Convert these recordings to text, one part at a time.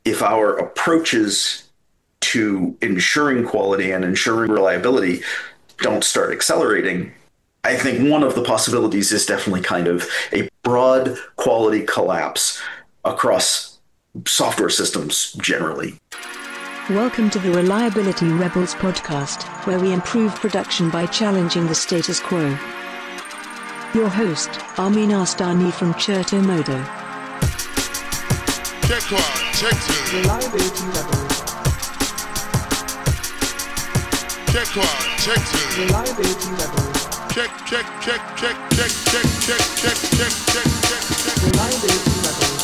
if our approaches to ensuring quality and ensuring reliability don't start accelerating, I think one of the possibilities is definitely kind of a broad quality collapse across software systems generally. Welcome to the Reliability Rebels podcast, where we improve production by challenging the status quo. Your host, Amin Astani from Cherto Modo. Check one, check two. Reliability Rebels. Check one, check two. Reliability Rebels. Check. Reliability Rebels.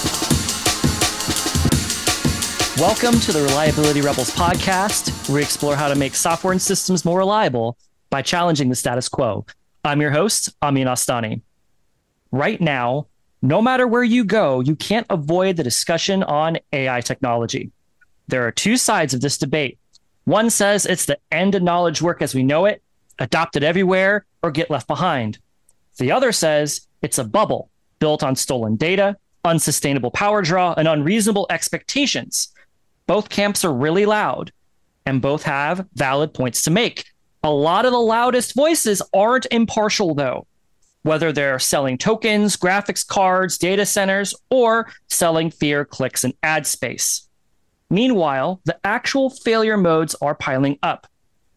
Welcome to the Reliability Rebels podcast, where we explore how to make software and systems more reliable by challenging the status quo. I'm your host, Amin Astani. Right now, no matter where you go, you can't avoid the discussion on AI technology. There are two sides of this debate. One says it's the end of knowledge work as we know it, adopt it everywhere, or get left behind. The other says it's a bubble built on stolen data, unsustainable power draw, and unreasonable expectations. Both camps are really loud, and both have valid points to make. A lot of the loudest voices aren't impartial, though, whether they're selling tokens, graphics cards, data centers, or selling fear, clicks, and ad space. Meanwhile, the actual failure modes are piling up.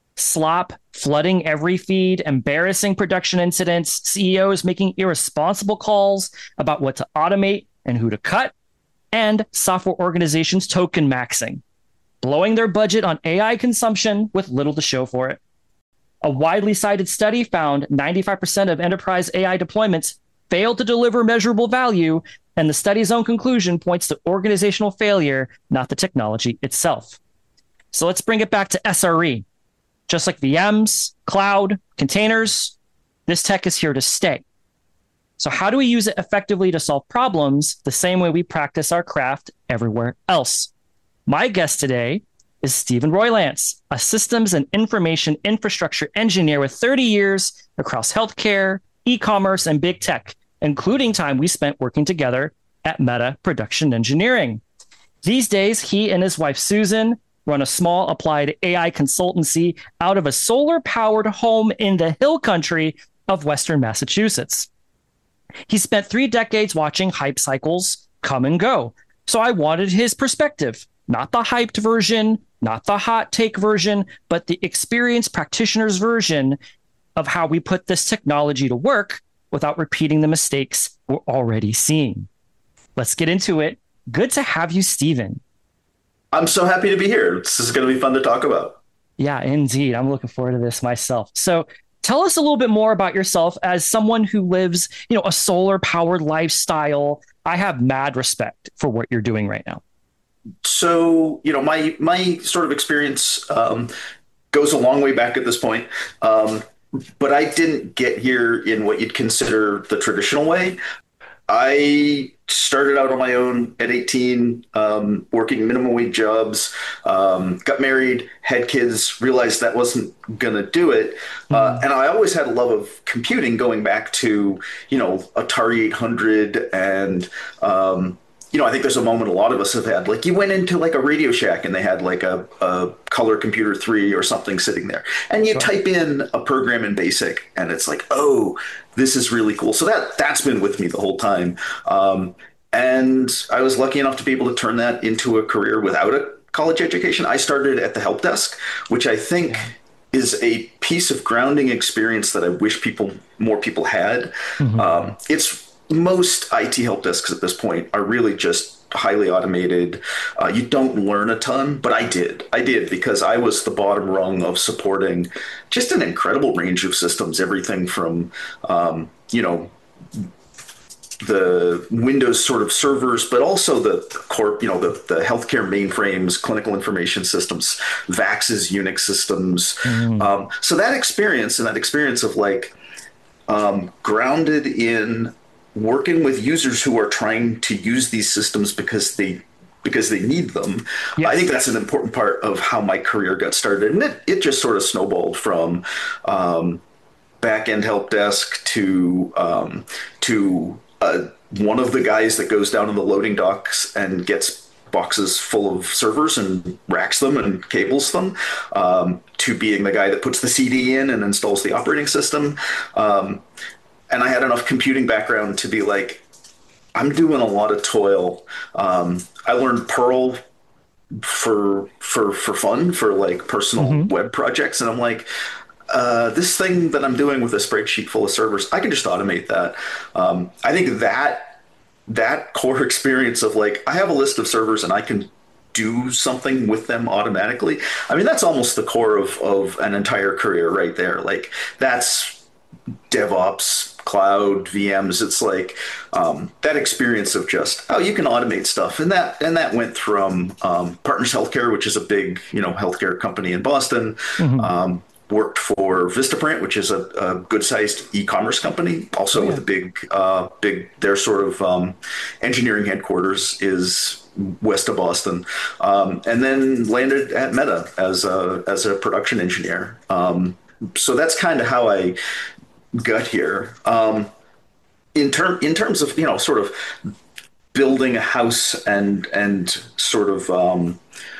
Slop, flooding every feed, embarrassing production incidents, CEOs making irresponsible calls about what to automate and who to cut, and software organizations token maxing, blowing their budget on AI consumption with little to show for it. A widely cited study found 95% of enterprise AI deployments failed to deliver measurable value, and the study's own conclusion points to organizational failure, not the technology itself. So let's bring it back to SRE. Just like VMs, cloud, containers, this tech is here to stay. So how do we use it effectively to solve problems the same way we practice our craft everywhere else? My guest today is Stephen Roylance, a systems and information infrastructure engineer with 30 years across healthcare, e-commerce, and big tech, including time we spent working together at Meta Production Engineering. These days, he and his wife, Susan, run a small applied AI consultancy out of a solar-powered home in the hill country of Western Massachusetts. He spent 3 decades watching hype cycles come and go. So I wanted his perspective, not the hyped version, not the hot take version, but the experienced practitioner's version of how we put this technology to work without repeating the mistakes we're already seeing. Let's get into it. Good to have you, Stephen. I'm so happy to be here. This is going to be fun to talk about. Yeah, indeed. I'm looking forward to this myself. So tell us a little bit more about yourself as someone who lives, a solar powered lifestyle. I have mad respect for what you're doing right now. So, my sort of experience goes a long way back at this point. But I didn't get here in what you'd consider the traditional way. I started out on my own at 18, working minimum wage jobs, got married, had kids, realized that wasn't going to do it. And I always had a love of computing going back to, Atari 800 and, I think there's a moment a lot of us have had, like you went into like a Radio Shack and they had like a Color Computer 3 or something sitting there. And you type in a program in BASIC and it's like, oh, this is really cool. So that's been with me the whole time. And I was lucky enough to be able to turn that into a career without a college education. I started at the help desk, which I think is a piece of grounding experience that I wish more people had. It's most IT help desks at this point are really just highly automated. You don't learn a ton, but I did because I was the bottom rung of supporting just an incredible range of systems, everything from, the Windows sort of servers, but also the the healthcare mainframes, clinical information systems, VAXs, Unix systems. So that experience of like grounded in working with users who are trying to use these systems because they need them. Yes. I think that's an important part of how my career got started. And it just sort of snowballed from back-end help desk to one of the guys that goes down in the loading docks and gets boxes full of servers and racks them and cables them, to being the guy that puts the CD in and installs the operating system. And I had enough computing background to be like, I'm doing a lot of toil. I learned Perl for fun, for like personal web projects, and I'm like, this thing that I'm doing with a spreadsheet full of servers, I can just automate that. I think that core experience of like, I have a list of servers and I can do something with them automatically. I mean, that's almost the core of an entire career right there. Like, that's DevOps, cloud, VMs. It's like that experience of just, oh, you can automate stuff. And that went from Partners Healthcare, which is a big, healthcare company in Boston. Worked for Vistaprint, which is a good-sized e-commerce company, also with a big. Their sort of engineering headquarters is west of Boston, and then landed at Meta as a production engineer. So that's kind of how I got here. In terms of sort of building a house and sort of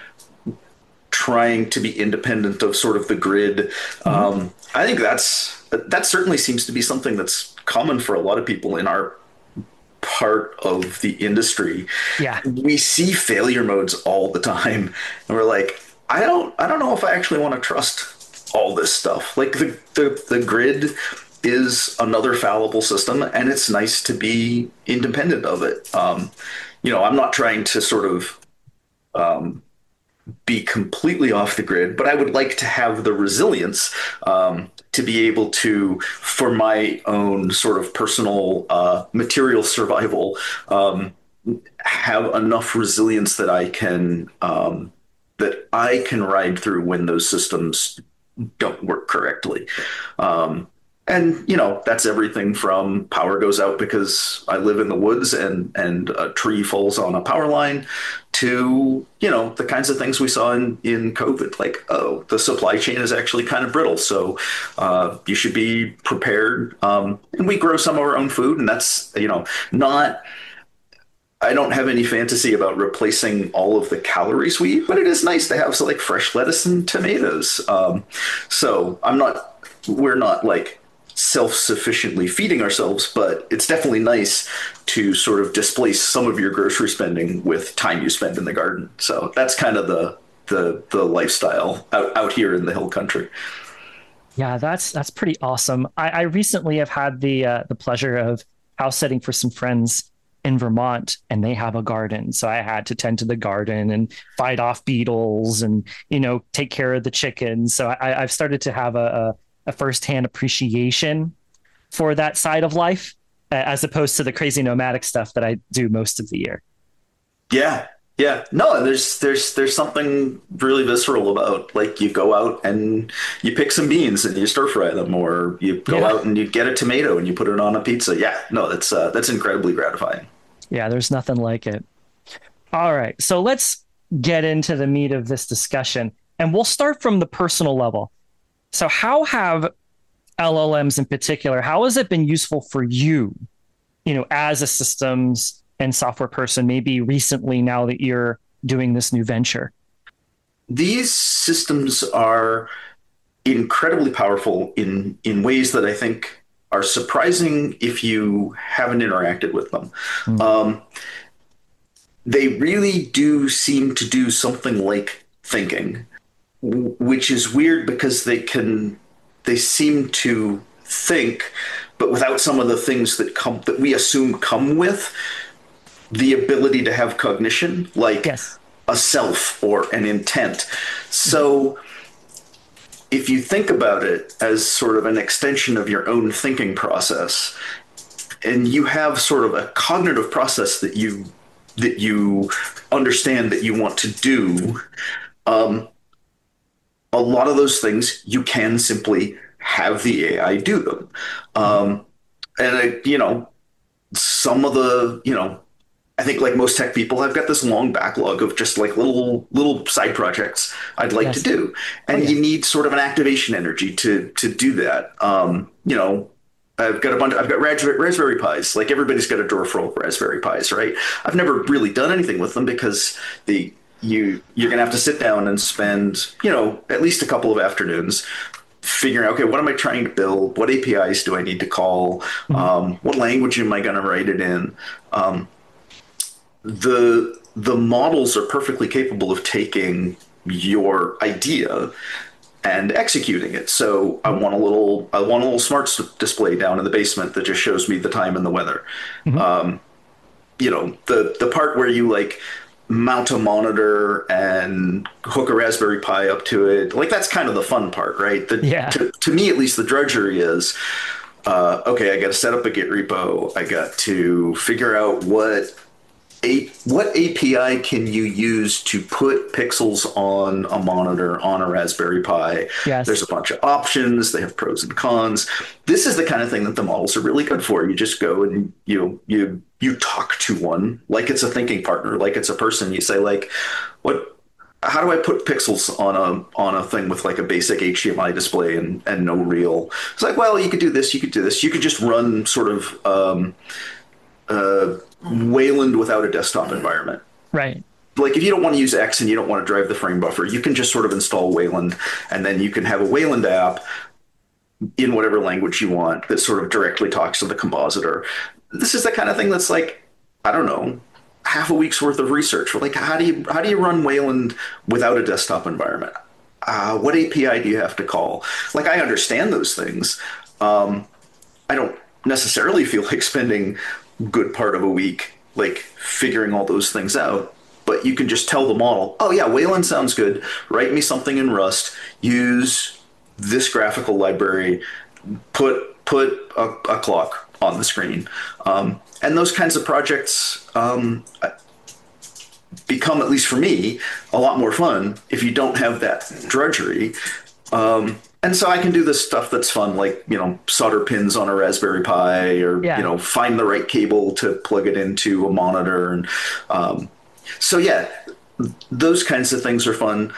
trying to be independent of sort of the grid. I think that certainly seems to be something that's common for a lot of people in our part of the industry. Yeah. We see failure modes all the time, and we're like, I don't know if I actually want to trust all this stuff. Like the grid is another fallible system, and it's nice to be independent of it. I'm not trying to sort of be completely off the grid, but I would like to have the resilience to be able to, for my own sort of personal material survival, have enough resilience that I can ride through when those systems don't work correctly. And, that's everything from power goes out because I live in the woods and a tree falls on a power line to, the kinds of things we saw in COVID, like, oh, the supply chain is actually kind of brittle. So you should be prepared. And we grow some of our own food, and that's, I don't have any fantasy about replacing all of the calories we eat, but it is nice to have like fresh lettuce and tomatoes. So we're not like self-sufficiently feeding ourselves, but it's definitely nice to sort of displace some of your grocery spending with time you spend in the garden. So that's kind of the lifestyle out here in the hill country. Yeah, that's pretty awesome. I recently have had the pleasure of house sitting for some friends in Vermont, and they have a garden. So I had to tend to the garden and fight off beetles and, take care of the chickens. So I've started to have a firsthand appreciation for that side of life, as opposed to the crazy nomadic stuff that I do most of the year. Yeah. No, there's something really visceral about, like, you go out and you pick some beans and you stir fry them, or you go out and you get a tomato and you put it on a pizza. Yeah, no, that's incredibly gratifying. Yeah, there's nothing like it. All right, so let's get into the meat of this discussion, and we'll start from the personal level. So how have LLMs in particular, how has it been useful for you, as a systems and software person, maybe recently now that you're doing this new venture? These systems are incredibly powerful in ways that I think are surprising if you haven't interacted with them. They really do seem to do something like thinking, which is weird because they seem to think, but without some of the things that we assume come with the ability to have cognition, like a self or an intent. So if you think about it as sort of an extension of your own thinking process, and you have sort of a cognitive process that you understand that you want to do, a lot of those things you can simply have the AI do them. Some of the, I think like most tech people, I've got this long backlog of just like little side projects I'd like to do. And you need sort of an activation energy to do that. I've got Raspberry Pis. Like everybody's got a drawer full of Raspberry Pis, right? I've never really done anything with them because you're gonna have to sit down and spend, at least a couple of afternoons figuring out, okay, what am I trying to build? What APIs do I need to call? What language am I going to write it in? The models are perfectly capable of taking your idea and executing it. So I want a little smart display down in the basement that just shows me the time and the weather. The part where you like mount a monitor and hook a Raspberry Pi up to it, like that's kind of the fun part, right? To me, at least, the drudgery is, okay, I got to set up a Git repo. I got to figure out what API can you use to put pixels on a monitor on a Raspberry Pi. Yes. There's a bunch of options. They have pros and cons. This is the kind of thing that the models are really good for. You just go and you talk to one like it's a thinking partner, like it's a person. You say like, how do I put pixels on a thing with like a basic HDMI display and no reel? It's like, well, you could do this, you could do this. You could just run sort of Wayland without a desktop environment. Right. Like if you don't want to use X and you don't want to drive the frame buffer, you can just sort of install Wayland, and then you can have a Wayland app in whatever language you want that sort of directly talks to the compositor. This is the kind of thing that's like, I don't know, half a week's worth of research. Like, how do you run Wayland without a desktop environment? What API do you have to call? Like, I understand those things. I don't necessarily feel like spending good part of a week like figuring all those things out, but you can just tell the model, oh yeah, Wayland sounds good, write me something in Rust, use this graphical library, put a clock on the screen, and those kinds of projects become, at least for me, a lot more fun if you don't have that drudgery. And so I can do this stuff that's fun, like, solder pins on a Raspberry Pi, or, find the right cable to plug it into a monitor. And so, yeah, those kinds of things are fun.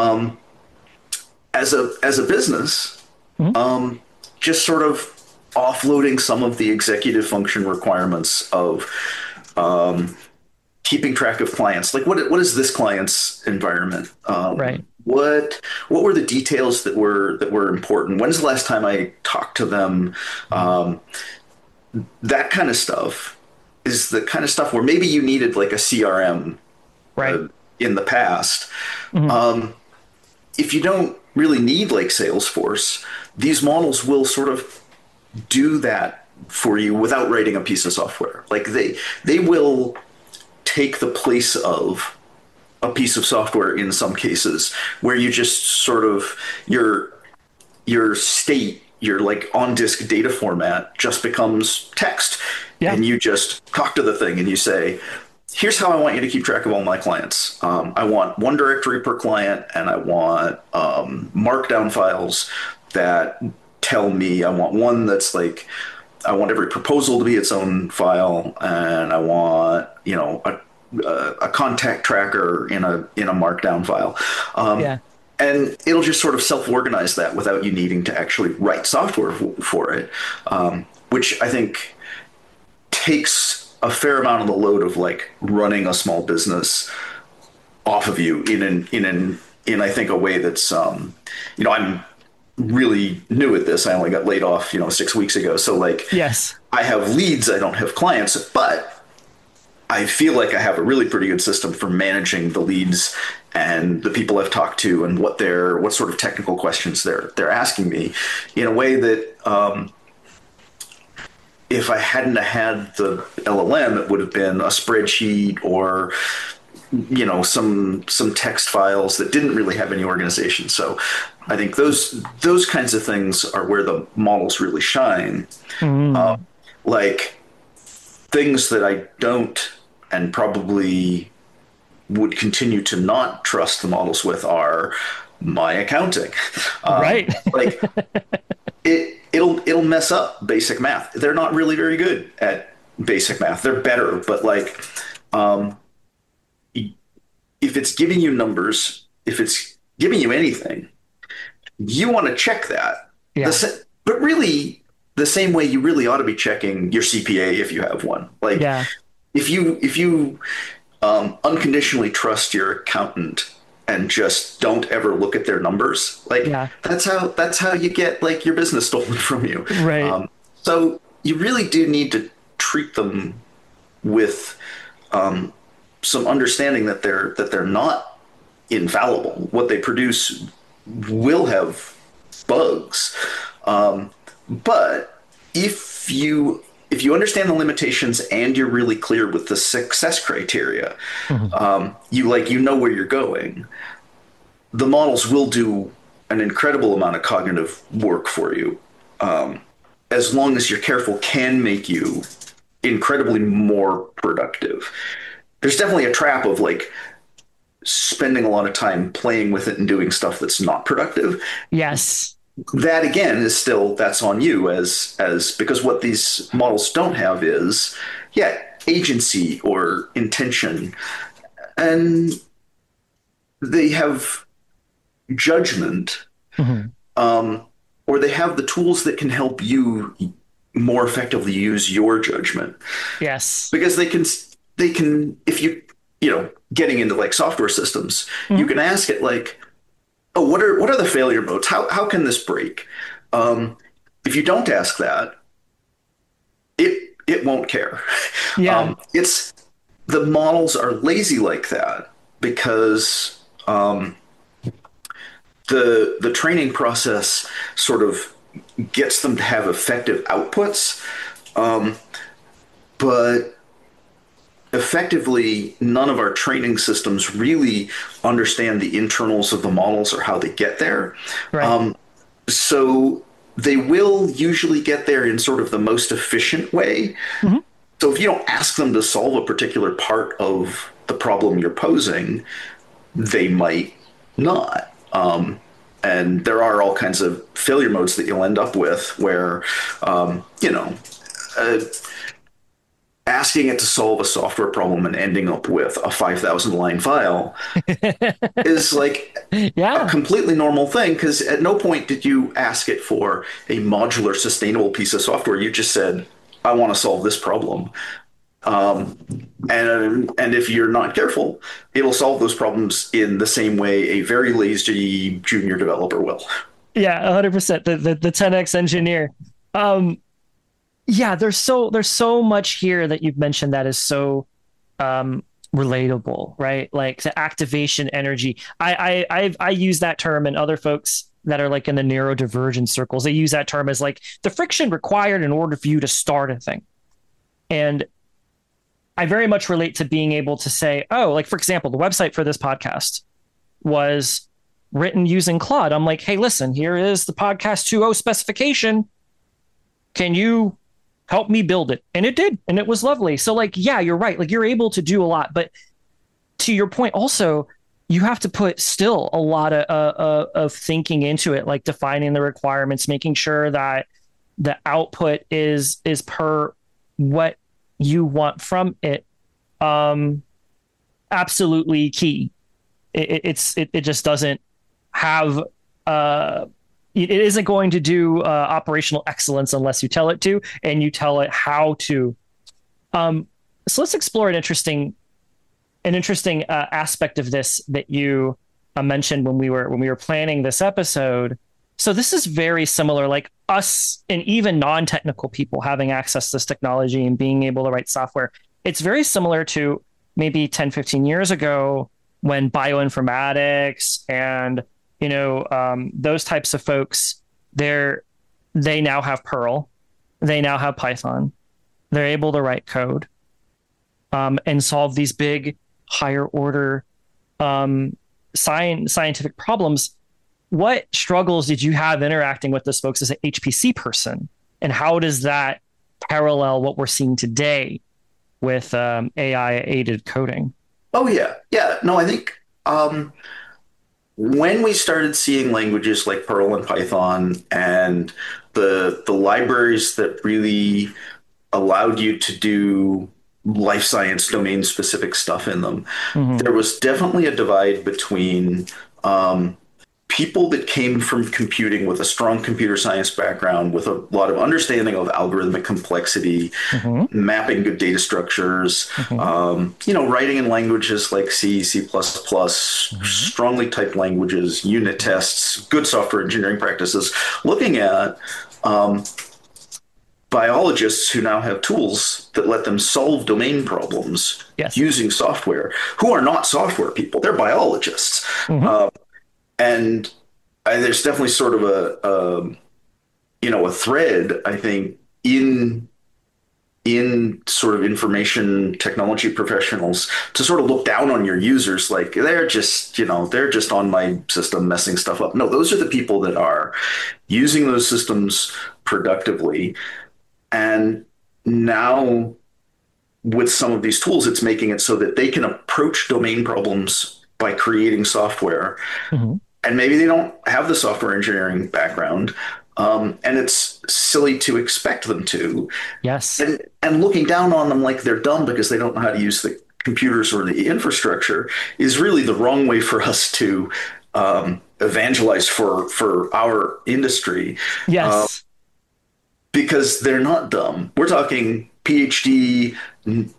As a business, just sort of offloading some of the executive function requirements of keeping track of clients. Like, what is this client's environment? Right. What were the details that were important? When's the last time I talked to them? That kind of stuff is the kind of stuff where maybe you needed like a CRM in the past. If you don't really need like Salesforce, these models will sort of do that for you without writing a piece of software. Like they will take the place of a piece of software in some cases, where you just sort of your state, your like on disk data format just becomes text. And you just talk to the thing and you say, here's how I want you to keep track of all my clients. I want one directory per client, and I want markdown files that tell me, I want one that's like, I want every proposal to be its own file, and I want, a contact tracker in a markdown file. And it'll just sort of self-organize that without you needing to actually write software for it, which I think takes a fair amount of the load of like running a small business off of you in I think a way that's, I'm really new at this. I only got laid off, 6 weeks ago. So like, yes, I have leads. I don't have clients, but I feel like I have a really pretty good system for managing the leads and the people I've talked to and what sort of technical questions they're asking me, in a way that if I hadn't had the LLM, it would have been a spreadsheet or some text files that didn't really have any organization. So I think those kinds of things are where the models really shine. Like things that I don't and probably would continue to not trust the models with are my accounting. Right. Like it'll mess up basic math. They're not really very good at basic math. They're better, but like if it's giving you numbers, if it's giving you anything, you want to check that. Yeah. But really, the same way you really ought to be checking your CPA if you have one. Like Yeah. if you unconditionally trust your accountant and just don't ever look at their numbers, like Yeah. that's how you get like your business stolen from you. Right. So you really do need to treat them with some understanding that they're not infallible. What they produce will have bugs, but if you understand the limitations and you're really clear with the success criteria, you know where you're going. The models will do an incredible amount of cognitive work for you, as long as you're careful, can make you incredibly more productive. There's definitely a trap of like spending a lot of time playing with it and doing stuff that's not productive. Yes. That again is still, that's on you as because what these models don't have is agency or intention, and they have judgment, or they have the tools that can help you more effectively use your judgment. Yes. Because they can if you getting into like software systems, you can ask it like, oh, what are the failure modes? How can this break? If you don't ask that, it won't care. Yeah. It's the models are lazy like that because the training process sort of gets them to have effective outputs, but effectively none of our training systems really understand the internals of the models or how they get there. Right. So they will usually get there in sort of the most efficient way. So if you don't ask them to solve a particular part of the problem you're posing, they might not. And there are all kinds of failure modes that you'll end up with where, asking it to solve a software problem and ending up with a 5,000 line file is like a completely normal thing, because at no point did you ask it for a modular, sustainable piece of software. You just said, I want to solve this problem. And if you're not careful, it'll solve those problems in the same way a very lazy junior developer will. Yeah, 100%. The 10x engineer. Yeah, there's so much here that you've mentioned that is so relatable, right? Like the activation energy. I use that term, and other folks that are like in the neurodivergent circles, they use that term as like the friction required in order for you to start a thing. And I very much relate to being able to say, oh, like for example, the website for this podcast was written using Claude. I'm like, hey, listen, here is the podcast 2.0 specification. Can you help me build it? And it did. And it was lovely. So like, yeah, you're right. Like you're able to do a lot, but to your point also, you have to put still a lot of thinking into it, like defining the requirements, making sure that the output is per what you want from it. Absolutely key. It just doesn't have, it isn't going to do operational excellence unless you tell it to, and you tell it how to. So let's explore an interesting aspect of this that you mentioned when we were planning this episode. So this is very similar, like us and even non-technical people having access to this technology and being able to write software. It's very similar to maybe 10, 15 years ago when bioinformatics and those types of folks, they now have Perl, they now have Python, they're able to write code and solve these big higher order scientific problems. What struggles did you have interacting with those folks as an HPC person, and how does that parallel what we're seeing today with AI aided coding? Oh yeah, no, I think when we started seeing languages like Perl and Python and the libraries that really allowed you to do life science domain specific stuff in them, there was definitely a divide between people that came from computing with a strong computer science background, with a lot of understanding of algorithmic complexity, mapping good data structures, writing in languages like C, C++, strongly typed languages, unit tests, good software engineering practices, looking at biologists who now have tools that let them solve domain problems using software, who are not software people. They're biologists. And there's definitely sort of a thread, I think, in sort of information technology professionals to sort of look down on your users like they're just on my system messing stuff up. No, those are the people that are using those systems productively. And now with some of these tools, it's making it so that they can approach domain problems by creating software. And maybe they don't have the software engineering background. And it's silly to expect them to. Yes. And looking down on them like they're dumb because they don't know how to use the computers or the infrastructure is really the wrong way for us to evangelize for our industry. Yes. Because they're not dumb. We're talking PhD, in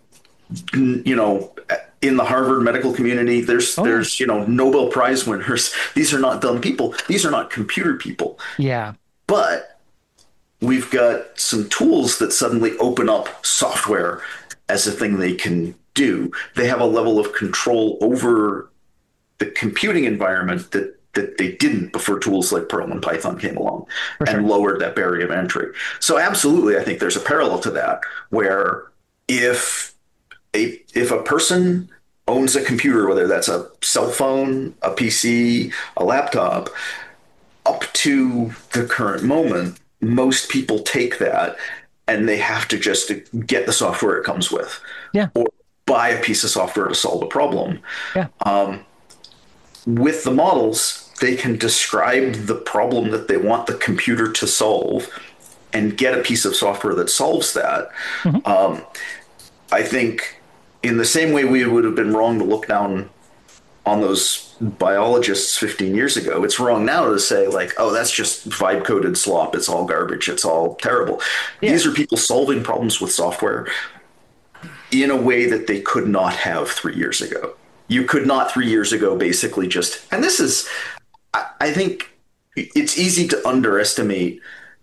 the Harvard medical community. There's Nobel Prize winners. These are not dumb people. These are not computer people. Yeah. But we've got some tools that suddenly open up software as a thing they can do. They have a level of control over the computing environment that they didn't before tools like Perl and Python came along and lowered that barrier of entry. So absolutely, I think there's a parallel to that, where if a person owns a computer, whether that's a cell phone, a PC, a laptop, up to the current moment, most people take that and they have to just get the software it comes with, or buy a piece of software to solve a problem. With the models, they can describe the problem that they want the computer to solve and get a piece of software that solves that. I think in the same way we would have been wrong to look down on those biologists 15 years ago, it's wrong now to say like, oh, that's just vibe coded slop. It's all garbage. It's all terrible. These are people solving problems with software in a way that they could not have 3 years ago. You could not 3 years ago basically and this is, I think it's easy to underestimate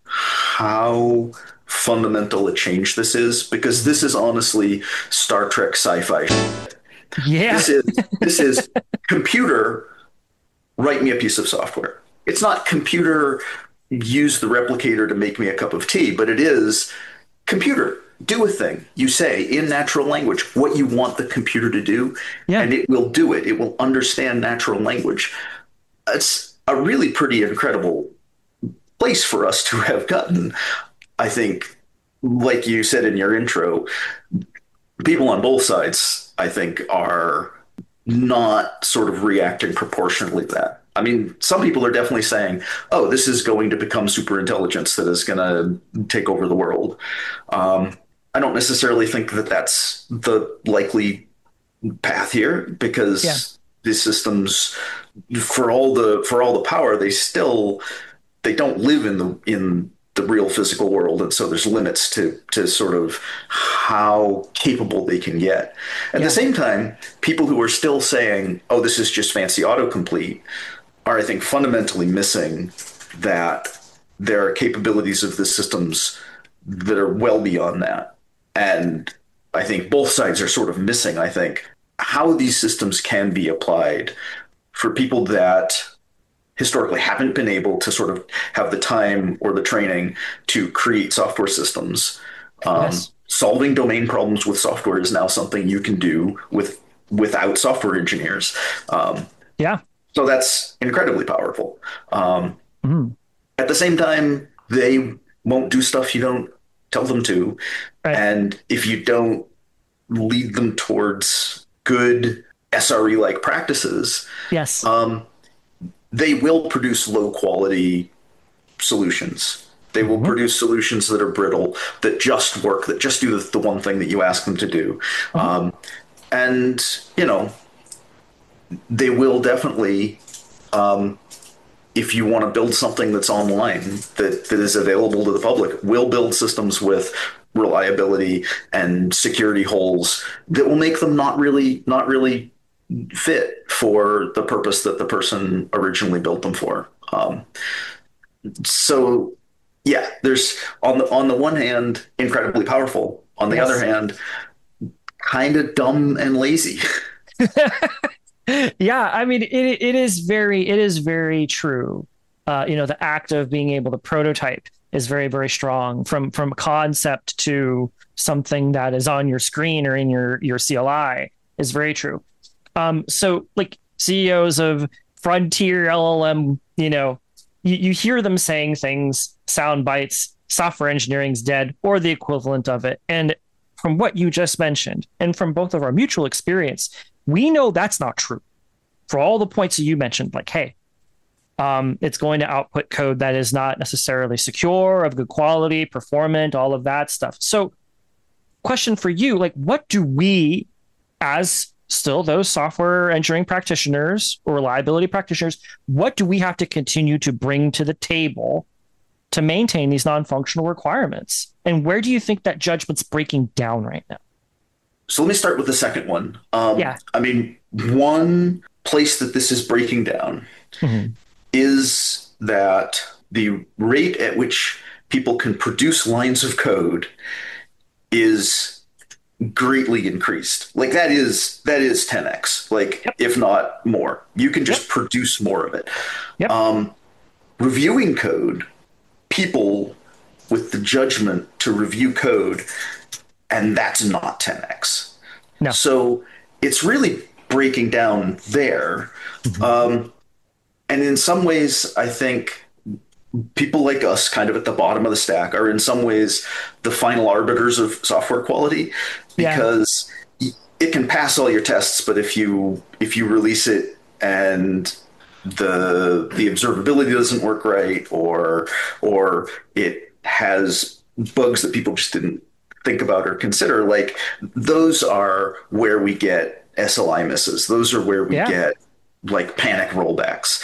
how fundamental a change this is, because this is honestly Star Trek sci-fi. Yeah. This is computer, write me a piece of software. It's not computer, use the replicator to make me a cup of tea, but it is computer, do a thing. You say in natural language what you want the computer to do, and it will do it. It will understand natural language. It's a really pretty incredible place for us to have gotten. I think, like you said in your intro, people on both sides, I think, are not sort of reacting proportionally to that. I mean, some people are definitely saying, oh, this is going to become super intelligence that is going to take over the world. I don't necessarily think that that's the likely path here, because these systems, for all the power, they don't live in the real physical world, and so there's limits to sort of how capable they can get. At the same time, people who are still saying, oh, this is just fancy autocomplete, are, I think, fundamentally missing that there are capabilities of the systems that are well beyond that. And I think both sides are sort of missing, I think, how these systems can be applied for people that historically haven't been able to sort of have the time or the training to create software systems. Solving domain problems with software is now something you can do without software engineers. So that's incredibly powerful. At the same time, they won't do stuff you don't tell them to. And if you don't lead them towards good SRE-like practices, they will produce low quality solutions. They will produce solutions that are brittle, that just work, that just do the one thing that you ask them to do. And, they will definitely if you want to build something that's online that is available to the public, we'll build systems with reliability and security holes that will make them not really fit for the purpose that the person originally built them for. So yeah, there's on the one hand incredibly powerful, on the other hand kind of dumb and lazy. Yeah, I mean, it is very true. The act of being able to prototype is very, very strong from concept to something that is on your screen or in your CLI is very true. So like CEOs of Frontier LLM, you hear them saying things, sound bites, software engineering's dead, or the equivalent of it. And from what you just mentioned, and from both of our mutual experience, we know that's not true. For all the points that you mentioned, like, hey, it's going to output code that is not necessarily secure, of good quality, performant, all of that stuff. So question for you, like, what do we, as still those software engineering practitioners or reliability practitioners, what do we have to continue to bring to the table to maintain these non-functional requirements? And where do you think that judgment's breaking down right now? So let me start with the second one. I mean, one place that this is breaking down is that the rate at which people can produce lines of code is greatly increased. Like that is 10x, like if not more. You can just produce more of it. Reviewing code, people with the judgment to review code, and that's not 10x. No. So it's really breaking down there. And in some ways, I think people like us, kind of at the bottom of the stack, are in some ways the final arbiters of software quality, because it can pass all your tests, but if you release it and the observability doesn't work right, or it has bugs that people just didn't think about or consider, like those are where we get SLI misses. Those are where we get like panic rollbacks.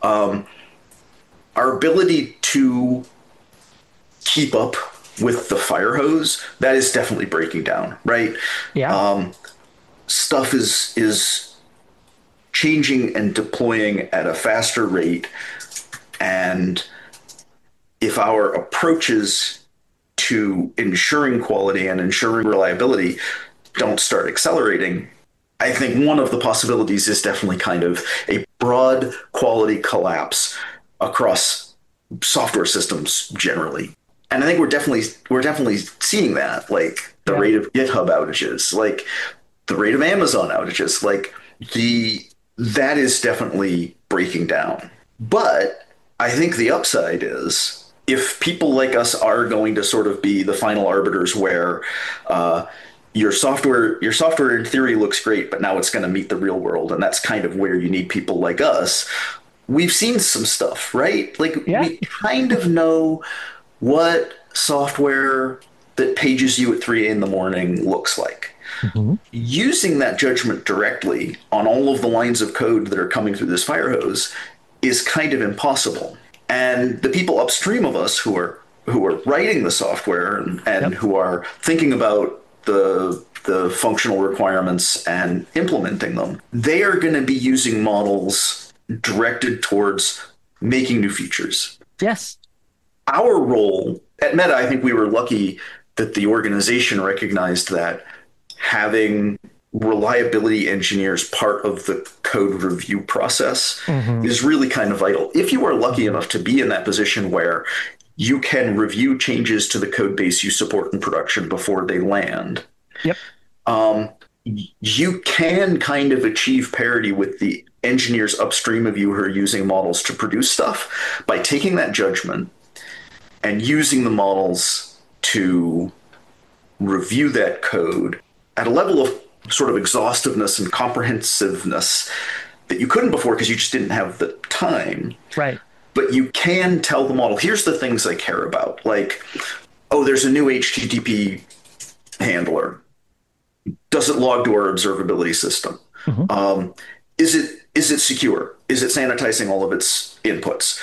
Our ability to keep up with the fire hose, that is definitely breaking down, right? Stuff is changing and deploying at a faster rate. And if our approaches to ensuring quality and ensuring reliability don't start accelerating, I think one of the possibilities is definitely kind of a broad quality collapse across software systems generally. And I think we're definitely seeing that, like the rate of GitHub outages, like the rate of Amazon outages, like that is definitely breaking down. But I think the upside is, if people like us are going to sort of be the final arbiters where your software in theory looks great, but now it's going to meet the real world, and that's kind of where you need people like us. We've seen some stuff, right? Like we kind of know what software that pages you at 3 a.m. looks like. Using that judgment directly on all of the lines of code that are coming through this fire hose is kind of impossible. And the people upstream of us who are writing the software and who are thinking about the functional requirements and implementing them, they are going to be using models directed towards making new features. Yes. Our role at Meta, I think we were lucky that the organization recognized that having reliability engineers part of the code review process is really kind of vital. If you are lucky enough to be in that position where you can review changes to the code base you support in production before they land, you can kind of achieve parity with the engineers upstream of you who are using models to produce stuff by taking that judgment and using the models to review that code at a level of sort of exhaustiveness and comprehensiveness that you couldn't before because you just didn't have the time. Right. But you can tell the model, here's the things I care about. Like, oh, there's a new HTTP handler. Does it log to our observability system? Is it secure? is it sanitizing all of its inputs?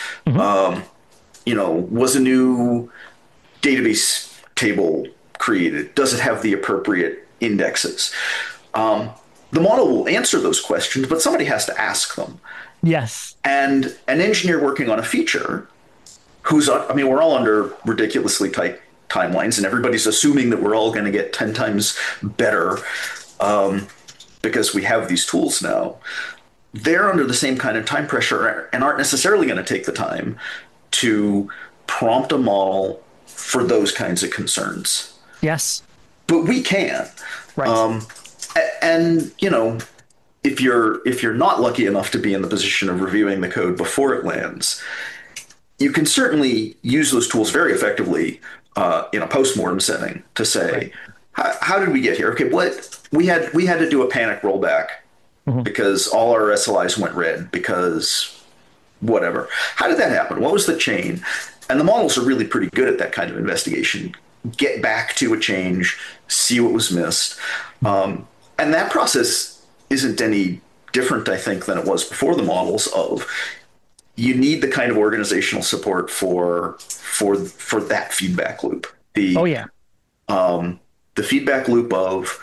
Was a new database table created? Does it have the appropriate indexes? The model will answer those questions, but somebody has to ask them. Yes. And an engineer working on a feature we're all under ridiculously tight timelines, and everybody's assuming that we're all going to get 10 times better because we have these tools now. They're under the same kind of time pressure and aren't necessarily going to take the time to prompt a model for those kinds of concerns. Yes. But we can. Right. And if you're not lucky enough to be in the position of reviewing the code before it lands, you can certainly use those tools very effectively in a postmortem setting to say, how did we get here? Okay, we had to do a panic rollback because all our SLIs went red because whatever. How did that happen? What was the chain? And the models are really pretty good at that kind of investigation. Get back to a change, see what was missed. And that process isn't any different, I think, than it was before the models of you need the kind of organizational support for that feedback loop. The feedback loop of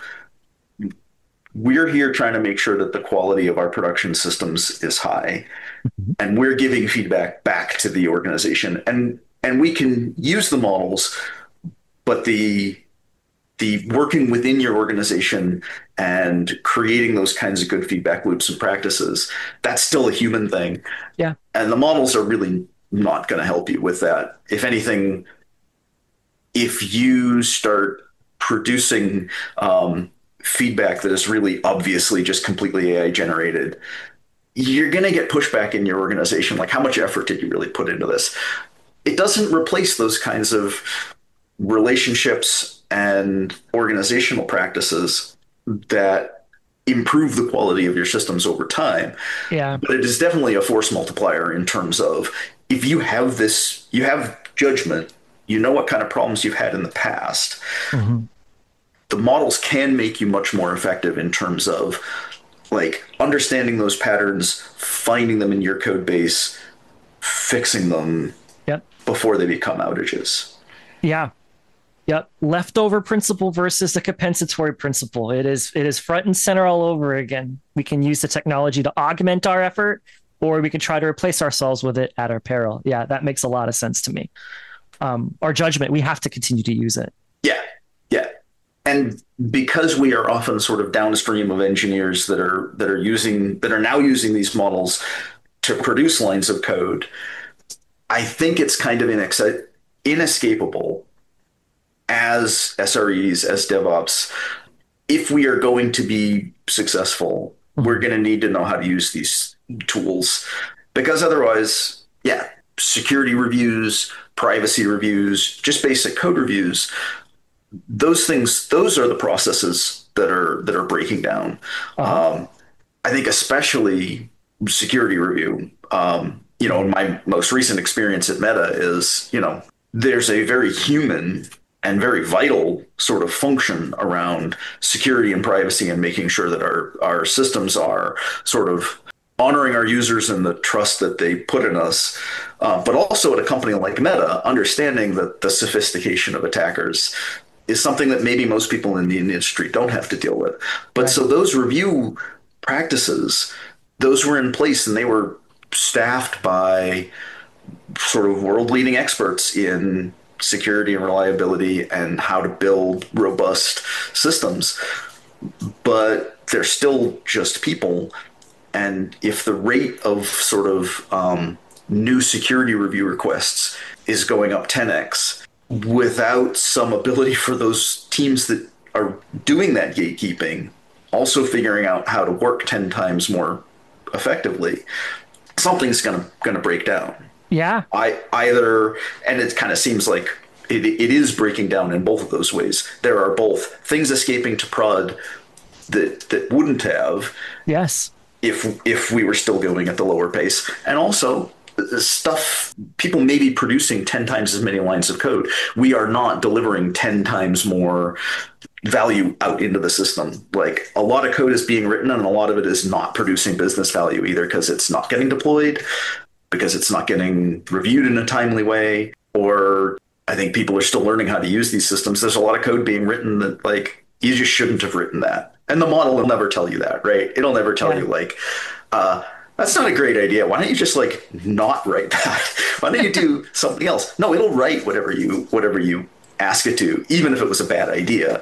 we're here trying to make sure that the quality of our production systems is high, and we're giving feedback back to the organization. And we can use the models, but the working within your organization and creating those kinds of good feedback loops and practices, that's still a human thing. Yeah. And the models are really not going to help you with that. If anything, if you start producing feedback that is really obviously just completely AI generated, you're going to get pushback in your organization. Like, how much effort did you really put into this? It doesn't replace those kinds of relationships and organizational practices that improve the quality of your systems over time. Yeah. But it is definitely a force multiplier in terms of if you have this, you have judgment, you know what kind of problems you've had in the past. The models can make you much more effective in terms of like understanding those patterns, finding them in your code base, fixing them before they become outages. Yeah. Yep. Leftover principle versus the compensatory principle. It is front and center all over again. We can use the technology to augment our effort, or we can try to replace ourselves with it at our peril. Yeah, that makes a lot of sense to me. Our judgment, we have to continue to use it. Yeah. Yeah. And because we are often sort of downstream of engineers that are now using these models to produce lines of code, I think it's kind of inescapable as SREs, as DevOps. If we are going to be successful, we're going to need to know how to use these tools, because otherwise, security reviews, privacy reviews, just basic code reviews, those are the processes that are breaking down. I think especially security review. In my most recent experience at Meta is, there's a very human and very vital sort of function around security and privacy and making sure that our systems are sort of honoring our users and the trust that they put in us. But also at a company like Meta, understanding that the sophistication of attackers is something that maybe most people in the industry don't have to deal with. But so those review practices, those were in place, and they were staffed by sort of world-leading experts in security and reliability and how to build robust systems. But they're still just people. And if the rate of sort of new security review requests is going up 10x, without some ability for those teams that are doing that gatekeeping also figuring out how to work 10 times more effectively, something's going to break down. Yeah. And it kind of seems like it is breaking down in both of those ways. There are both things escaping to prod that wouldn't have. Yes. If we were still going at the lower pace, and also stuff, people may be producing 10 times as many lines of code. We are not delivering 10 times more value out into the system. Like, a lot of code is being written and a lot of it is not producing business value, either because it's not getting deployed, because it's not getting reviewed in a timely way, or I think people are still learning how to use these systems. There's a lot of code being written that, like, you just shouldn't have written that. And the model will never tell you that, right? It'll never tell you, like, that's not a great idea. Why don't you just, like, not write that? Why don't you do something else? No, it'll write whatever you ask it to, even if it was a bad idea.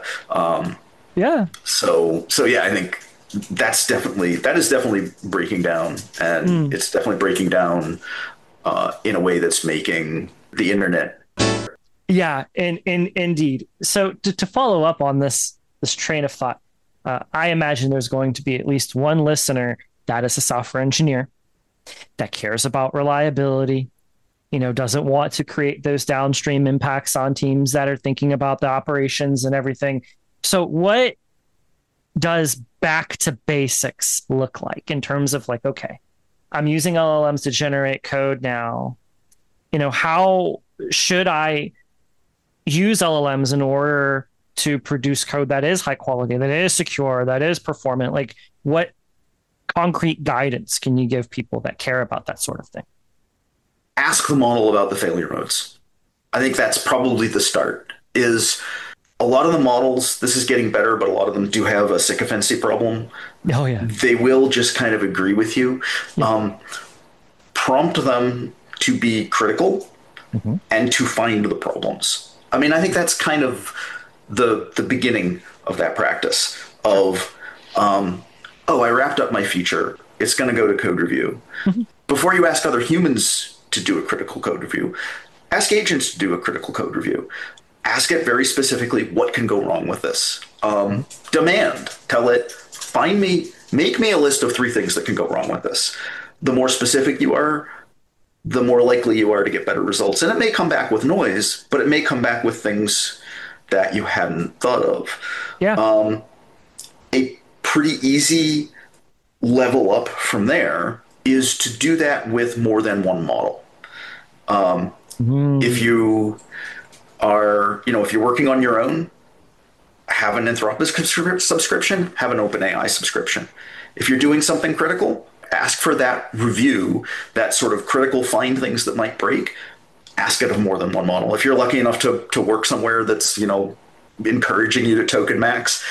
So yeah, I think that is definitely breaking down, and it's definitely breaking down in a way that's making the internet. Yeah, indeed. So to follow up on this train of thought, I imagine there's going to be at least one listener that is a software engineer that cares about reliability, doesn't want to create those downstream impacts on teams that are thinking about the operations and everything. So what does back to basics look like in terms of, like, okay, I'm using LLMs to generate code now. How should I use LLMs in order to produce code that is high quality, that is secure, that is performant? Like, what concrete guidance can you give people that care about that sort of thing? Ask the model about the failure modes. I think that's probably the start. Is a lot of the models, this is getting better, but a lot of them do have a sycophancy problem. Oh yeah. They will just kind of agree with you. Yeah. Prompt them to be critical and to find the problems. I mean, I think that's kind of the beginning of that practice of, I wrapped up my feature. It's going to go to code review. Before you ask other humans to do a critical code review, ask agents to do a critical code review. Ask it very specifically, what can go wrong with this? Demand, tell it, make me a list of 3 things that can go wrong with this. The more specific you are, the more likely you are to get better results. And it may come back with noise, but it may come back with things that you hadn't thought of. Yeah. A pretty easy level up from there is to do that with more than one model. If you are, if you're working on your own, have an Anthropic subscription, have an OpenAI subscription. If you're doing something critical, ask for that review, that sort of critical find things that might break. Ask it of more than one model. If you're lucky enough to work somewhere that's, encouraging you to token max,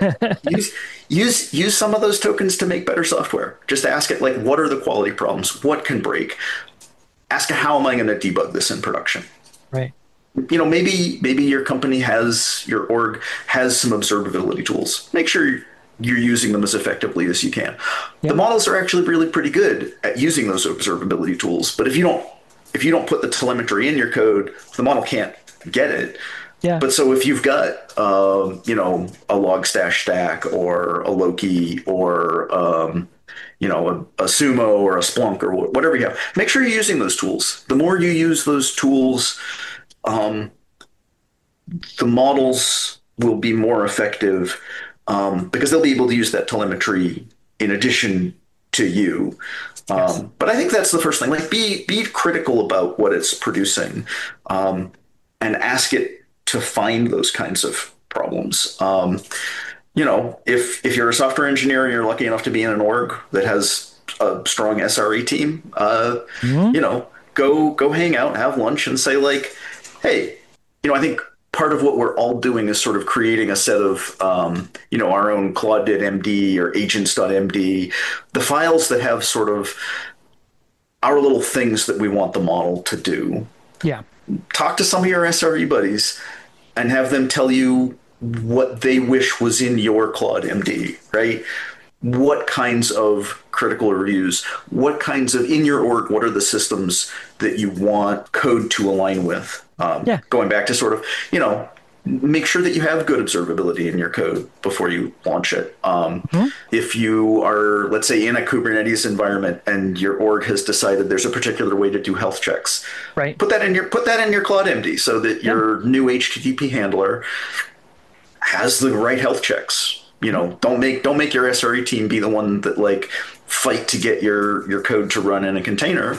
use some of those tokens to make better software. Just ask it, like, what are the quality problems? What can break? Ask it, how am I going to debug this in production? Right. Maybe your company your org has some observability tools. Make sure you're using them as effectively as you can. Yep. The models are actually really pretty good at using those observability tools, but if you don't put the telemetry in your code, the model can't get it. Yeah. But so if you've got a Logstash stack or a Loki or a Sumo or a Splunk or whatever you have, make sure you're using those tools. The more you use those tools, the models will be more effective because they'll be able to use that telemetry in addition to you. Yes. But I think that's the first thing. Like, be critical about what it's producing, and ask it to find those kinds of problems. If you're a software engineer and you're lucky enough to be in an org that has a strong SRE team, go hang out, have lunch, and say, like, hey, I think part of what we're all doing is sort of creating a set of, our own Claude.md or agents.md, the files that have sort of our little things that we want the model to do. Yeah. Talk to some of your SRE buddies and have them tell you what they wish was in your Claude.md, right? What kinds of critical reviews, in your org, what are the systems that you want code to align with? Going back to sort of, make sure that you have good observability in your code before you launch it. If you are, let's say, in a Kubernetes environment and your org has decided there's a particular way to do health checks, right? Put that in your Claude.md so that your new HTTP handler has the right health checks. Don't make your SRE team be the one that, like, fight to get your code to run in a container.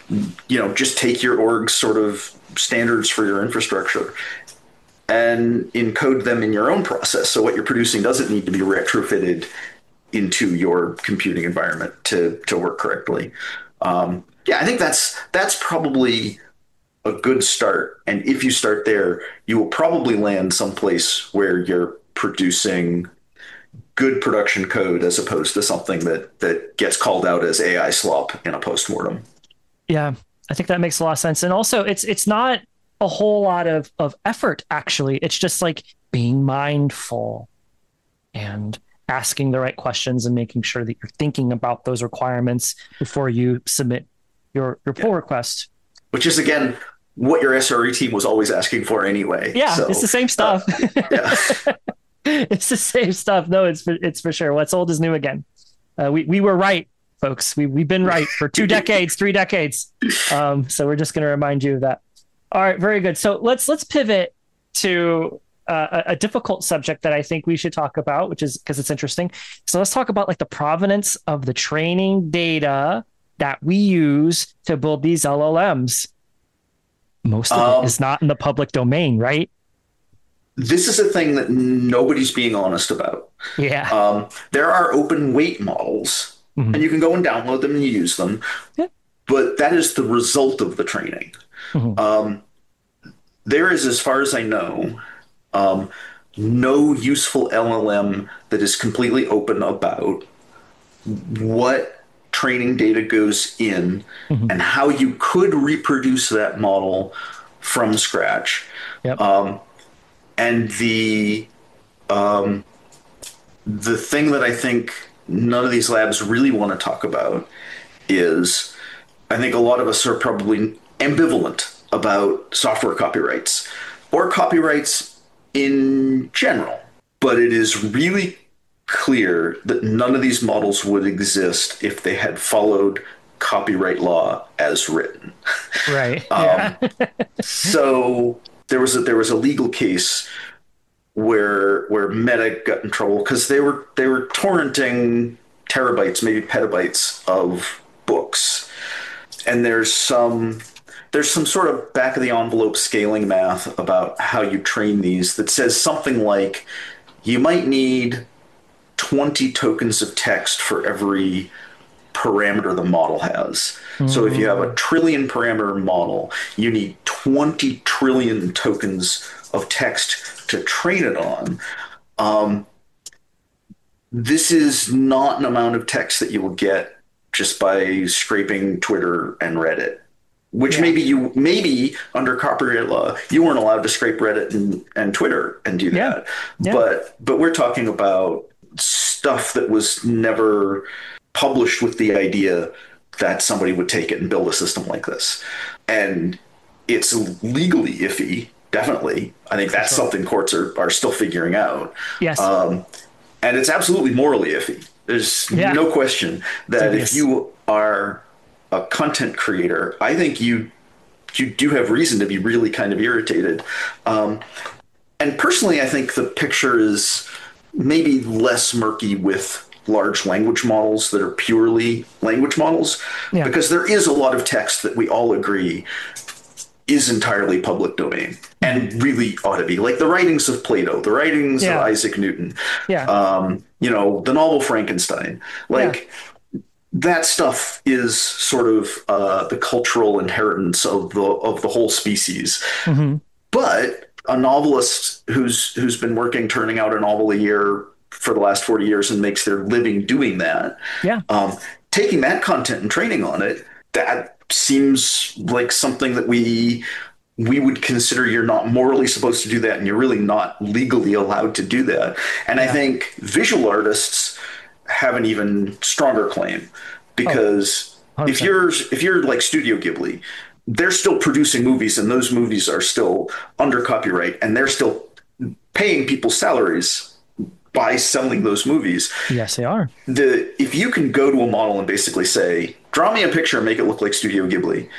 just take your org's sort of standards for your infrastructure and encode them in your own process. So what you're producing doesn't need to be retrofitted into your computing environment to work correctly. I think that's probably a good start. And if you start there, you will probably land someplace where you're producing good production code as opposed to something that gets called out as AI slop in a postmortem. Yeah, I think that makes a lot of sense. And also it's not a whole lot of effort, actually. It's just like being mindful and asking the right questions and making sure that you're thinking about those requirements before you submit your pull request. Which is, again, what your SRE team was always asking for anyway. Yeah, so, it's the same stuff. Yeah. It's the same stuff. No, it's for sure. What's old is new again. We were right, folks. We've been right for 2 decades, 3 decades. So we're just going to remind you of that. All right, very good. So let's pivot to a difficult subject that I think we should talk about, which is because it's interesting. So let's talk about like the provenance of the training data that we use to build these LLMs. Most of it is not in the public domain, right? This is a thing that nobody's being honest about. Yeah. There are open weight models, and you can go and download them and use them. Yeah. But that is the result of the training. There is, as far as I know, no useful LLM that is completely open about what training data goes in and how you could reproduce that model from scratch. Yep. And the thing that I think none of these labs really want to talk about is, I think a lot of us are probably ambivalent about software copyrights or copyrights in general. But it is really clear that none of these models would exist if they had followed copyright law as written. Right. So there was a legal case where Meta got in trouble because they were torrenting terabytes, maybe petabytes of books. And there's some sort of back of the envelope scaling math about how you train these that says something like you might need 20 tokens of text for every parameter the model has. So if you have a trillion parameter model, you need 20 trillion tokens of text to train it on. This is not an amount of text that you will get just by scraping Twitter and Reddit, which maybe under copyright law, you weren't allowed to scrape Reddit and Twitter and do that. But we're talking about stuff that was never published with the idea that somebody would take it and build a system like this. And it's legally iffy, definitely. I think that's something courts are still figuring out. Yes. And it's absolutely morally iffy. There's no question that if you are a content creator, I think you do have reason to be really kind of irritated. And personally, I think the picture is maybe less murky with large language models that are purely language models, because there is a lot of text that we all agree is entirely public domain and really ought to be, like the writings of Plato, the writings of Isaac Newton, the novel Frankenstein, that stuff is sort of the cultural inheritance of the whole species. But a novelist who's been working turning out a novel a year for the last 40 years and makes their living doing that, taking that content and training on it, that seems like something that we would consider you're not morally supposed to do that, and you're really not legally allowed to do that. And I think visual artists have an even stronger claim, because if you're like Studio Ghibli, they're still producing movies, and those movies are still under copyright, and they're still paying people salaries by selling those movies. Yes, they are. If you can go to a model and basically say, draw me a picture and make it look like Studio Ghibli,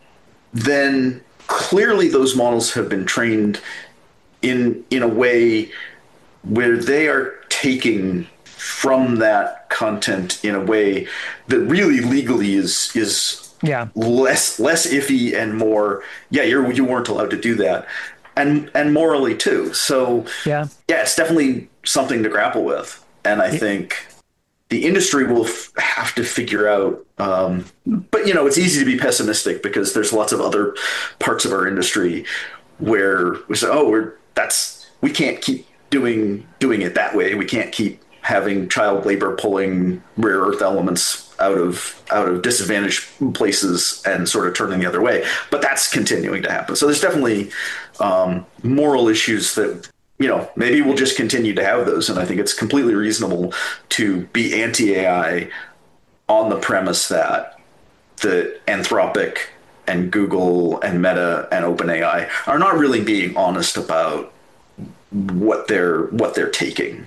then clearly those models have been trained in a way where they are taking from that content in a way that really legally is Yeah. less iffy and more, yeah, you weren't allowed to do that, and morally too. So Yeah. yeah, it's definitely something to grapple with, and I think the industry will have to figure out. But it's easy to be pessimistic because there's lots of other parts of our industry where we say, oh, we can't keep doing it that way. We can't keep having child labor pulling rare earth elements out of disadvantaged places and sort of turning the other way. But that's continuing to happen. So there's definitely moral issues that maybe we'll just continue to have those. And I think it's completely reasonable to be anti-AI on the premise that the Anthropic and Google and Meta and OpenAI are not really being honest about what they're taking.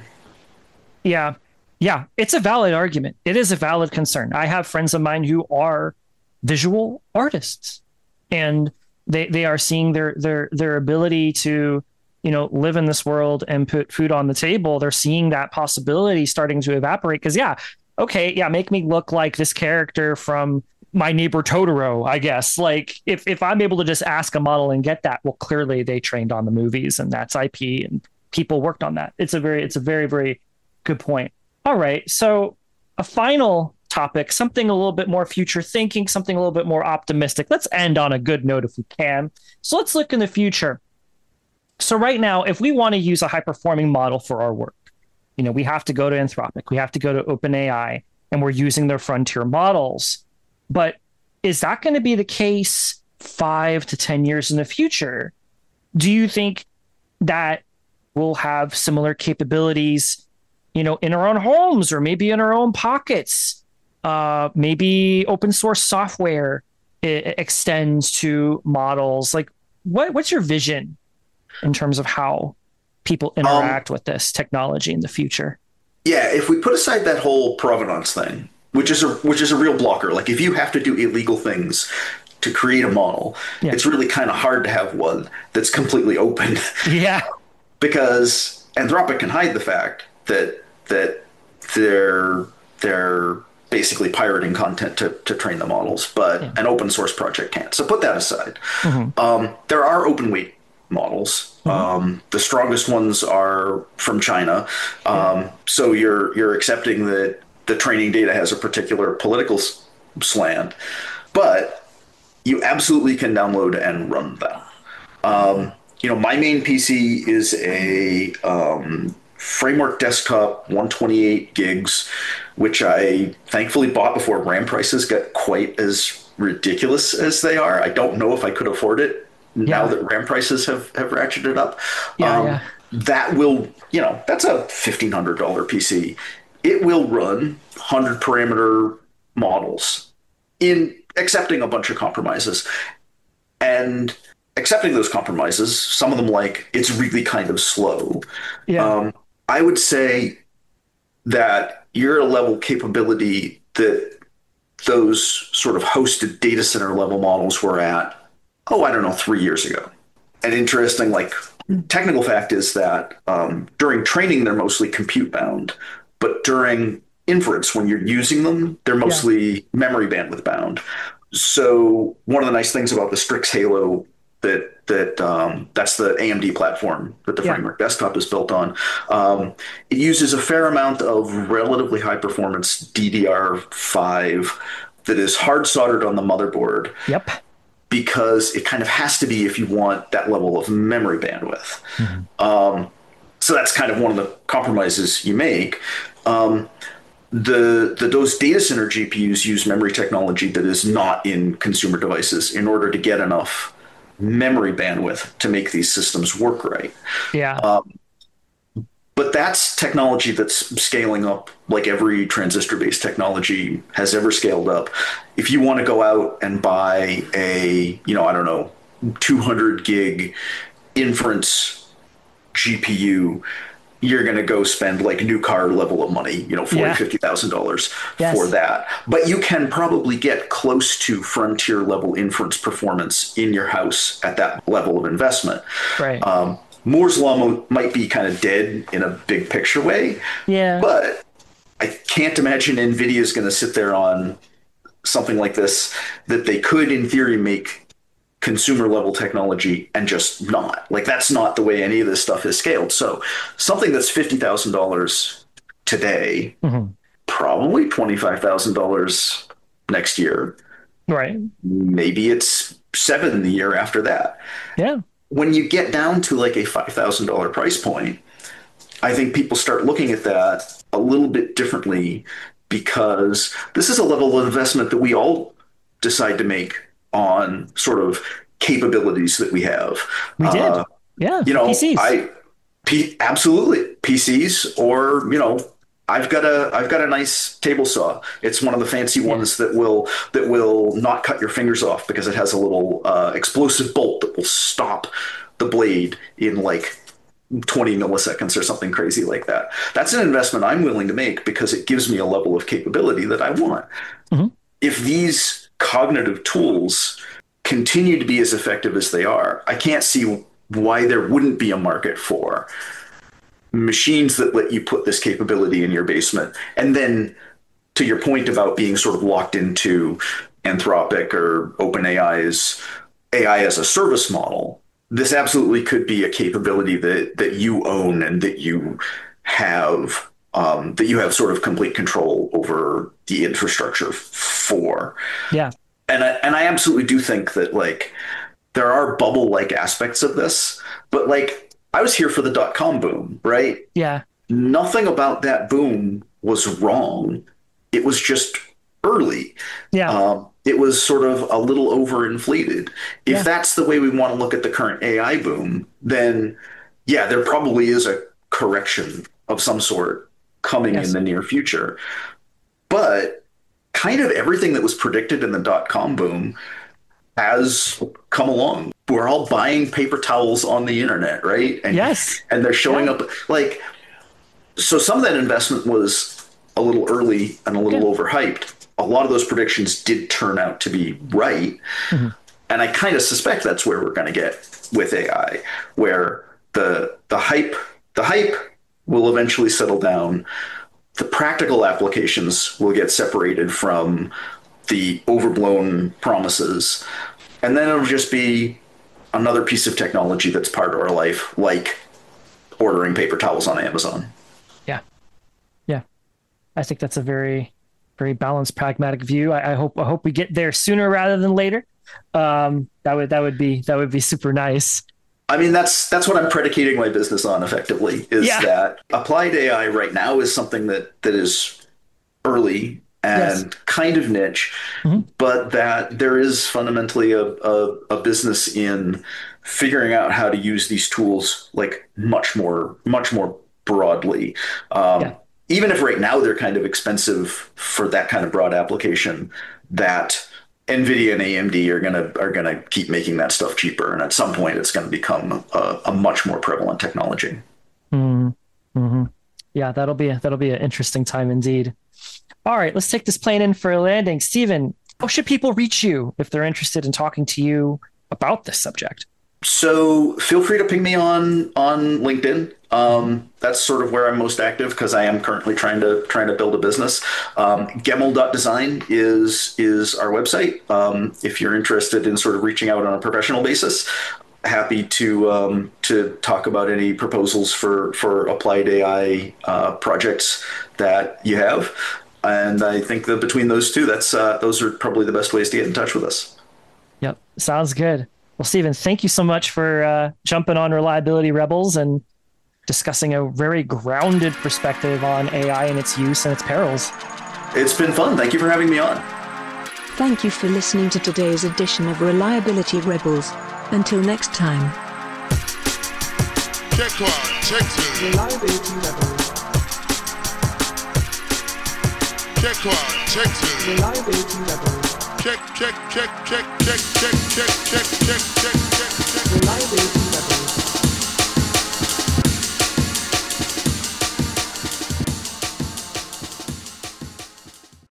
Yeah. Yeah. It's a valid argument. It is a valid concern. I have friends of mine who are visual artists, and they are seeing their ability to, live in this world and put food on the table. They're seeing that possibility starting to evaporate because, make me look like this character from My Neighbor Totoro, I guess. Like if I'm able to just ask a model and get that, well, clearly they trained on the movies and that's IP and people worked on that. It's a very, very good point. All right. So a final topic, something a little bit more future thinking, something a little bit more optimistic. Let's end on a good note if we can. So let's look in the future. So right now, if we want to use a high performing model for our work, we have to go to Anthropic, we have to go to OpenAI, and we're using their frontier models. But is that going to be the case 5 to 10 years in the future? Do you think that we'll have similar capabilities, in our own homes or maybe in our own pockets? Maybe open source software extends to models. Like, what's your vision in terms of how people interact with this technology in the future? Yeah, if we put aside that whole provenance thing, which is a real blocker. Like if you have to do illegal things to create a model, it's really kind of hard to have one that's completely open. Yeah. Because Anthropic can hide the fact that they're basically pirating content to train the models, but an open source project can't. So put that aside. Mm-hmm. There are open weight models. Mm-hmm. The strongest ones are from China. So you're accepting that the training data has a particular political slant, but you absolutely can download and run them. My main PC is a Framework desktop, 128 gigs, which I thankfully bought before RAM prices got quite as ridiculous as they are. I don't know if I could afford it now that RAM prices have ratcheted up. That will, that's a $1,500 PC. It will run 100 parameter models in accepting a bunch of compromises. And accepting those compromises, some of them like it's really kind of slow. I would say that you're at a level capability that those sort of hosted data center level models were at, 3 years ago. An interesting technical fact is that during training, they're mostly compute bound, but during inference, when you're using them, they're mostly memory bandwidth bound. So one of the nice things about the Strix Halo that's the AMD platform that the Framework desktop is built on. It uses a fair amount of relatively high performance DDR5 that is hard soldered on the motherboard. Yep. Because it kind of has to be if you want that level of memory bandwidth. Mm-hmm. So that's kind of one of the compromises you make. Those data center GPUs use memory technology that is not in consumer devices in order to get enough memory bandwidth to make these systems work right. But that's technology that's scaling up like every transistor-based technology has ever scaled up. If you want to go out and buy a, 200 gig inference GPU, you're going to go spend like new car level of money, $40,000-$50,000 for that. But you can probably get close to frontier level inference performance in your house at that level of investment. Right. Moore's Law might be kind of dead in a big picture way. Yeah. But I can't imagine NVIDIA is going to sit there on something like this that they could, in theory, make consumer level technology and just not. Like, that's not the way any of this stuff is scaled. So something that's $50,000 today, probably $25,000 next year. Right. Maybe it's $7,000 the year after that. Yeah. When you get down to like a $5,000 price point, I think people start looking at that a little bit differently, because this is a level of investment that we all decide to make on sort of capabilities that we have. We did. Yeah. PCs. Absolutely. PCs, or, I've got a nice table saw. It's one of the fancy ones that will not cut your fingers off, because it has a little explosive bolt that will stop the blade in like 20 milliseconds or something crazy like that. That's an investment I'm willing to make because it gives me a level of capability that I want. If these cognitive tools continue to be as effective as they are, I can't see why there wouldn't be a market for machines that let you put this capability in your basement. And then, to your point about being sort of locked into Anthropic or OpenAI's AI as a service model, this absolutely could be a capability that you own and that you have sort of complete control over the infrastructure for. Yeah. And I absolutely do think that, like, there are bubble-like aspects of this, but like, I was here for the .com boom, right? Yeah. Nothing about that boom was wrong. It was just early. Yeah. It was sort of a little overinflated. If that's the way we want to look at the current AI boom, then yeah, there probably is a correction of some sort coming in the near future. But kind of everything that was predicted in the .com boom has come along. We're all buying paper towels on the internet, right? And, and they're showing up like, so some of that investment was a little early and a little overhyped. A lot of those predictions did turn out to be right. And I kind of suspect that's where we're going to get with AI, where the hype will eventually settle down. The practical applications will get separated from the overblown promises. And then it'll just be another piece of technology that's part of our life, like ordering paper towels on Amazon. Yeah. Yeah. I think that's a very, very balanced, pragmatic view. I hope we get there sooner rather than later. That would be super nice. I mean, that's what I'm predicating my business on effectively, is that applied AI right now is something that is early and kind of niche, but that there is fundamentally a business in figuring out how to use these tools like much more broadly. Even if right now they're kind of expensive for that kind of broad application, that NVIDIA and AMD are gonna keep making that stuff cheaper, and at some point it's going to become a much more prevalent technology. Yeah, that'll be an interesting time indeed. All right, let's take this plane in for a landing. Stephen, how should people reach you if they're interested in talking to you about this subject? So feel free to ping me on LinkedIn. That's sort of where I'm most active, because I am currently trying to build a business. Gemmell.design is our website. If you're interested in sort of reaching out on a professional basis, happy to talk about any proposals for applied AI projects that you have. And I think that between those two, those are probably the best ways to get in touch with us. Yep, sounds good. Well, Stephen, thank you so much for jumping on Reliability Rebels and discussing a very grounded perspective on AI and its use and its perils. It's been fun. Thank you for having me on. Thank you for listening to today's edition of Reliability Rebels. Until next time. Check one, check two. Reliability Rebels. Check one, check two. Reliability Rebels. Check, check, check, check, check, check, check, check, check, check.